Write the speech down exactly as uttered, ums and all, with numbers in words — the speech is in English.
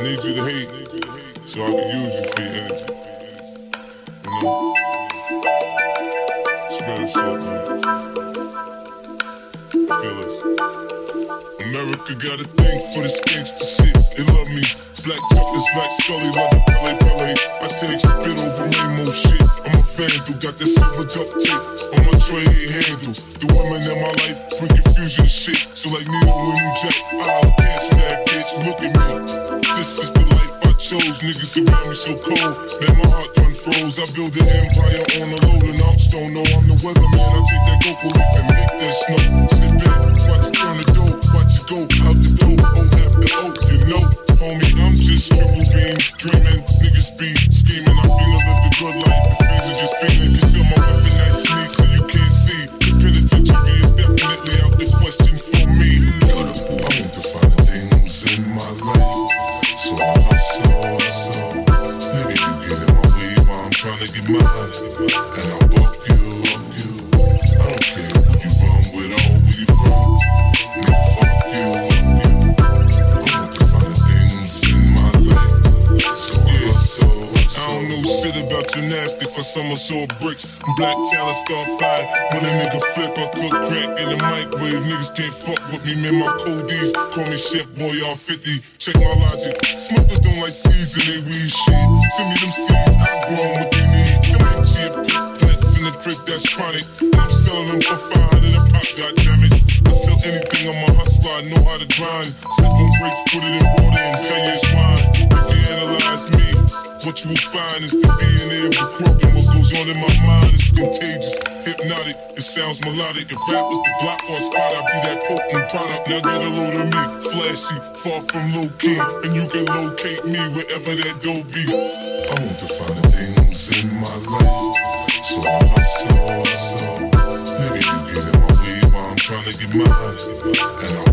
need you to hate, so I can use you for your energy. You know? It's real shit, man. Feel this. America got a thing for this gangsta shit. They love me. Black chocolates, black Scully, leather, Pele, Pele. I take spit over rainbow shit. I'm a vandal, got that silver duct tape on my tray, ain't handle. The women in my life bring confusion and shit. So like Nina when you jack, I'll dance that bitch, look at me. This is the life I chose, niggas around me so cold. Man, my heart done froze. I build an empire on a load of ounce. Don't know I'm the weatherman. I take that cocoa leaf and make that snow. Sit back, watch it turn the dough, watch it go out the door. Oh, after oh, you know, homie, I'm just triple beam, dreaming. Niggas be scheming. I feel I live the good life. The fiends are just feeling. Conceal my weapon that sneaks so you can't see. The penitentiary is definitely out the question for me. I want to find the things in my life, so I hustle, hustle. Nigga, you get in my way while I'm trying to get mine, and I'll buck you, buck you. I don't care who you run with or where you from. Nigga, fuck you, fuck you. I want to find the things in my life, so I hustle, hustle. I don't know shit about gymnastics. I somersault bricks. Black talent start flying. When a nigga flip, I cook crack in the microwave. Niggas can't fuck with me, man. My codees call me Chef Boy, all fifty. Check my logic. Smokers don't like seeds in they weed shit. Send me them seeds, I grow them what they need. Them ain't cheap plants in the crib, that's chronic. I'm selling them for five hundred a pop, goddammit. I sell anything on my hustler, I know how to grind. Set them bricks, put it in water and tell you it's wine. If you analyze me, what you will find is the D N A of a crook, and what goes on in my mind is contagious, hypnotic, it sounds melodic. If rap was the block or spot, I'd be that potent product. Now get a load of me, flashy, far from low key, and you can locate me wherever that dough be. I want to find the things in my life, so I hustle, hustle. Nigga, you get in my way while I'm trying to get mine, and I